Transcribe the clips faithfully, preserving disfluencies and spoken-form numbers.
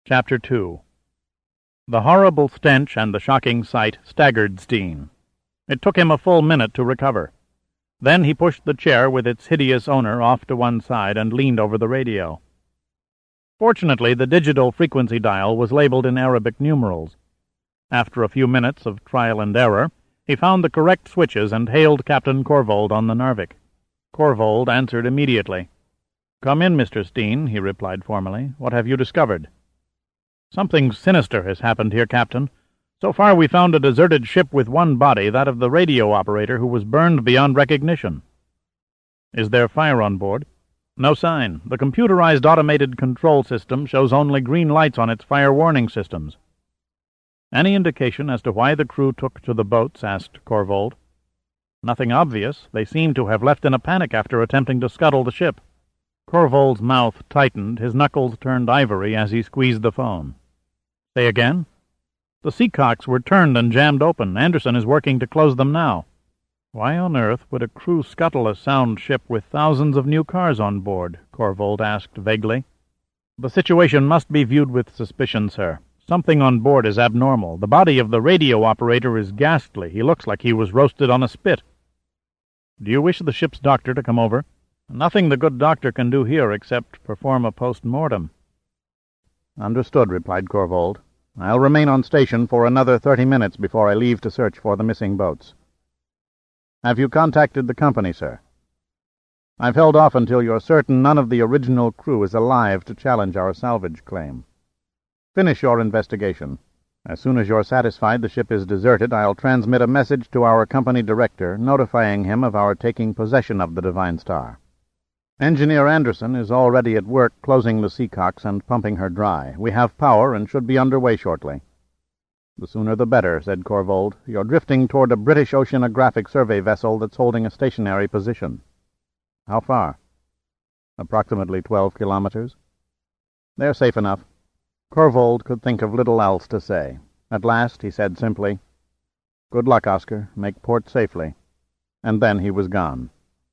Chapter two. The horrible stench and the shocking sight staggered Steen. It took him a full minute to recover. Then he pushed the chair with its hideous owner off to one side and leaned over the radio. Fortunately, the digital frequency dial was labeled in Arabic numerals. After a few minutes of trial and error, he found the correct switches and hailed Captain Corvold on the Narvik. Corvold answered immediately. "Come in, Mister Steen," he replied formally. "What have you discovered?" "Something sinister has happened here, Captain. So far we found a deserted ship with one body, that of the radio operator, who was burned beyond recognition." "Is there fire on board?" "No sign. The computerized automated control system shows only green lights on its fire warning systems." "Any indication as to why the crew took to the boats?" asked Corvold. "Nothing obvious. They seem to have left in a panic after attempting to scuttle the ship." Corvold's mouth tightened, his knuckles turned ivory as he squeezed the phone. "Say again?" "The seacocks were turned and jammed open. Anderson is working to close them now." "Why on earth would a crew scuttle a sound ship with thousands of new cars on board?" Corvold asked vaguely. "The situation must be viewed with suspicion, sir. Something on board is abnormal. The body of the radio operator is ghastly. He looks like he was roasted on a spit." "Do you wish the ship's doctor to come over?" "Nothing the good doctor can do here except perform a post-mortem." "Understood," replied Corvold. "I'll remain on station for another thirty minutes before I leave to search for the missing boats." "Have you contacted the company, sir?" "I've held off until you're certain none of the original crew is alive to challenge our salvage claim. Finish your investigation. As soon as you're satisfied the ship is deserted, I'll transmit a message to our company director notifying him of our taking possession of the Divine Star. Engineer Anderson is already at work closing the Seacocks and pumping her dry. We have power and should be underway shortly." "The sooner the better," said Corvold. "You're drifting toward a British oceanographic survey vessel that's holding a stationary position." "How far?" "Approximately twelve kilometers." "They're safe enough." Corvold could think of little else to say. At last he said simply, "Good luck, Oscar. Make port safely." And then he was gone.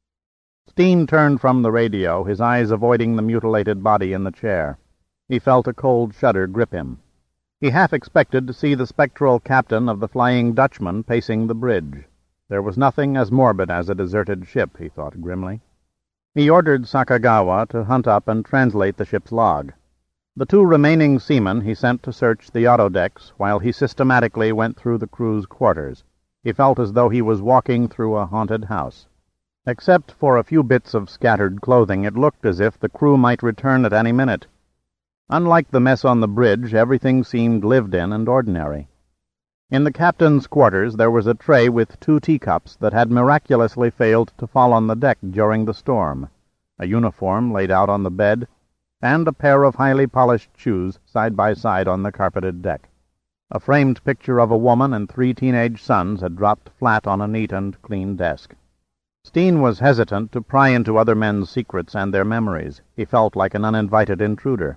Steen turned from the radio, his eyes avoiding the mutilated body in the chair. He felt a cold shudder grip him. He half expected to see the spectral captain of the Flying Dutchman pacing the bridge. There was nothing as morbid as a deserted ship, he thought grimly. He ordered Sakagawa to hunt up and translate the ship's log. The two remaining seamen he sent to search the auto-decks while he systematically went through the crew's quarters. He felt as though he was walking through a haunted house. Except for a few bits of scattered clothing, it looked as if the crew might return at any minute. Unlike the mess on the bridge, everything seemed lived in and ordinary. In the captain's quarters there was a tray with two teacups that had miraculously failed to fall on the deck during the storm, a uniform laid out on the bed, and a pair of highly polished shoes side by side on the carpeted deck. A framed picture of a woman and three teenage sons had dropped flat on a neat and clean desk. Steen was hesitant to pry into other men's secrets and their memories. He felt like an uninvited intruder.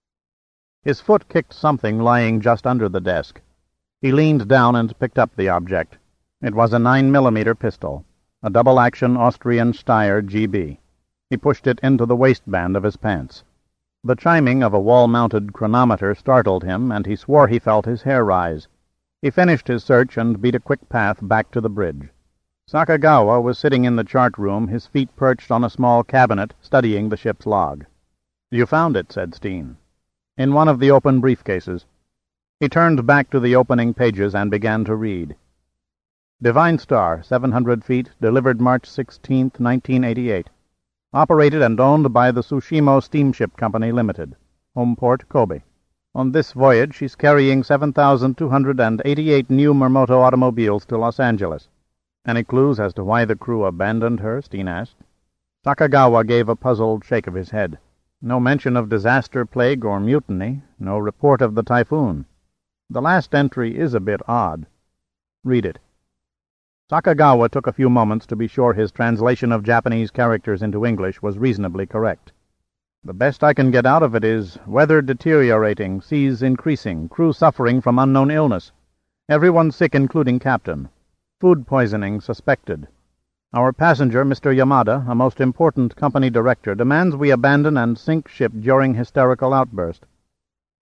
His foot kicked something lying just under the desk. He leaned down and picked up the object. It was a nine millimeter pistol, a double-action Austrian Steyr G B. He pushed it into the waistband of his pants. The chiming of a wall-mounted chronometer startled him, and he swore he felt his hair rise. He finished his search and beat a quick path back to the bridge. Sakagawa was sitting in the chart room, his feet perched on a small cabinet, studying the ship's log. "You found it," said Steen. "In one of the open briefcases." He turned back to the opening pages and began to read. "Divine Star, seven hundred feet, delivered March sixteenth, nineteen eighty-eight. Operated and owned by the Tsushimo Steamship Company, Limited. Home port, Kobe. On this voyage she's carrying seven thousand two hundred eighty-eight new Mermoto automobiles to Los Angeles." "Any clues as to why the crew abandoned her?" Steen asked. Sakagawa gave a puzzled shake of his head. "No mention of disaster, plague, or mutiny. No report of the typhoon. The last entry is a bit odd." "Read it." Sakagawa took a few moments to be sure his translation of Japanese characters into English was reasonably correct. "The best I can get out of it is, weather deteriorating, seas increasing, crew suffering from unknown illness. Everyone sick including captain. Food poisoning suspected. Our passenger, Mister Yamada, a most important company director, demands we abandon and sink ship during hysterical outburst.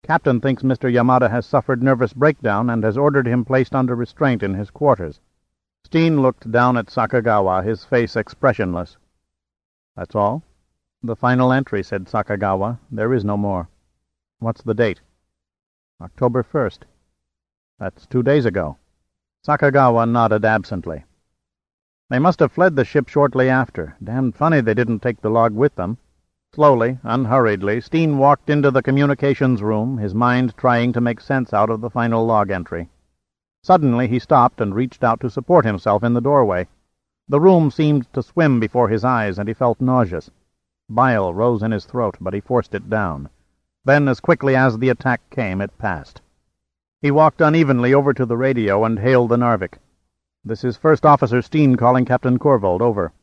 Captain thinks Mister Yamada has suffered nervous breakdown and has ordered him placed under restraint in his quarters." Steen looked down at Sakagawa, his face expressionless. "That's all?" "The final entry," said Sakagawa. "There is no more." "What's the date?" "October first. That's two days ago." Sakagawa nodded absently. "They must have fled the ship shortly after. Damned funny they didn't take the log with them." Slowly, unhurriedly, Steen walked into the communications room, his mind trying to make sense out of the final log entry. Suddenly he stopped and reached out to support himself in the doorway. The room seemed to swim before his eyes, and he felt nauseous. Bile rose in his throat, but he forced it down. Then, as quickly as the attack came, it passed. He walked unevenly over to the radio and hailed the Narvik. "This is First Officer Steen calling Captain Corvold, over."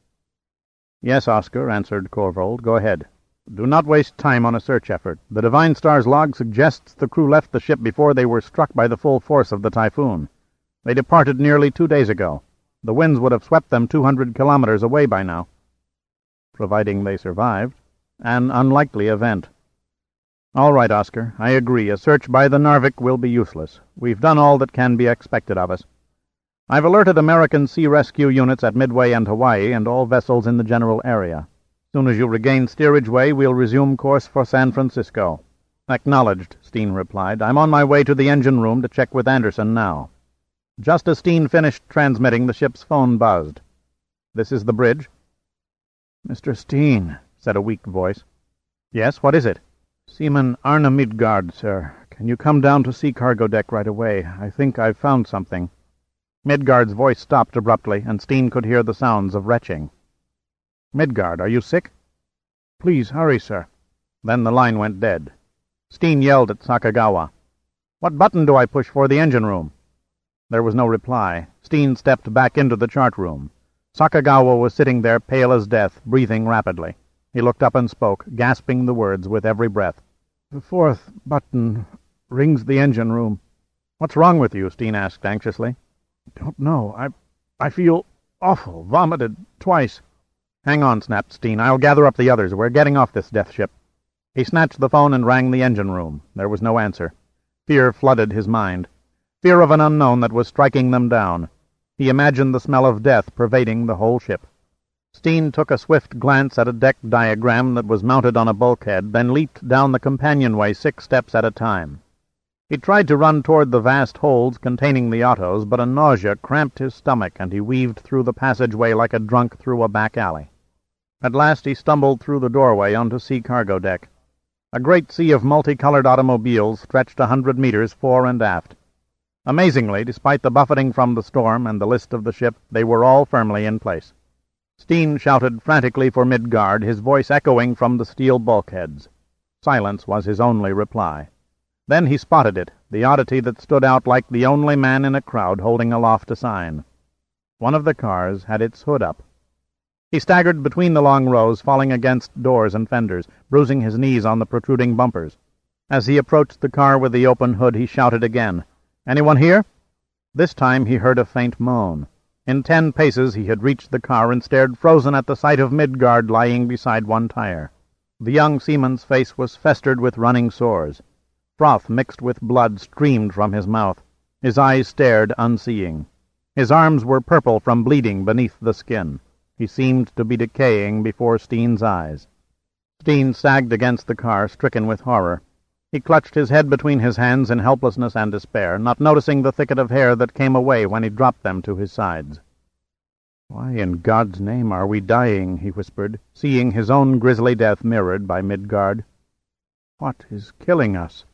"Yes, Oscar," answered Corvold. "Go ahead. Do not waste time on a search effort. The Divine Star's log suggests the crew left the ship before they were struck by the full force of the typhoon. They departed nearly two days ago. The winds would have swept them two hundred kilometers away by now." "Providing they survived. An unlikely event." "All right, Oscar. I agree. A search by the Narvik will be useless. We've done all that can be expected of us. I've alerted American sea rescue units at Midway and Hawaii and all vessels in the general area. Soon as you regain steerage way, we'll resume course for San Francisco." "Acknowledged," Steen replied. "I'm on my way to the engine room to check with Anderson now." Just as Steen finished transmitting, the ship's phone buzzed. "This is the bridge." "Mister Steen," said a weak voice. "Yes, what is it?" "Seaman Arne Midgard, sir. Can you come down to sea cargo deck right away? I think I've found something." Midgard's voice stopped abruptly, and Steen could hear the sounds of retching. "Midgard, are you sick?" "Please hurry, sir." Then the line went dead. Steen yelled at Sakagawa. "What button do I push for the engine room?" There was no reply. Steen stepped back into the chart room. Sakagawa was sitting there, pale as death, breathing rapidly. He looked up and spoke, gasping the words with every breath. "The fourth button rings the engine room." "What's wrong with you?" Steen asked anxiously. "Don't know. I I feel awful. Vomited twice." "Hang on," snapped Steen. "I'll gather up the others. We're getting off this death ship." He snatched the phone and rang the engine room. There was no answer. Fear flooded his mind. Fear of an unknown that was striking them down. He imagined the smell of death pervading the whole ship. Steen took a swift glance at a deck diagram that was mounted on a bulkhead, then leaped down the companionway six steps at a time. He tried to run toward the vast holds containing the autos, but a nausea cramped his stomach, and he weaved through the passageway like a drunk through a back alley. At last he stumbled through the doorway onto sea cargo deck. A great sea of multicolored automobiles stretched a hundred meters fore and aft. Amazingly, despite the buffeting from the storm and the list of the ship, they were all firmly in place. Steen shouted frantically for Midgard, his voice echoing from the steel bulkheads. Silence was his only reply. Then he spotted it, the oddity that stood out like the only man in a crowd holding aloft a sign. One of the cars had its hood up. He staggered between the long rows, falling against doors and fenders, bruising his knees on the protruding bumpers. As he approached the car with the open hood, he shouted again, "Anyone here?" This time he heard a faint moan. In ten paces he had reached the car and stared frozen at the sight of Midgard lying beside one tire. The young seaman's face was festered with running sores. Froth mixed with blood streamed from his mouth. His eyes stared, unseeing. His arms were purple from bleeding beneath the skin. He seemed to be decaying before Steen's eyes. Steen sagged against the car, stricken with horror. He clutched his head between his hands in helplessness and despair, not noticing the thicket of hair that came away when he dropped them to his sides. "Why in God's name are we dying?" he whispered, seeing his own grisly death mirrored by Midgard. "What is killing us?"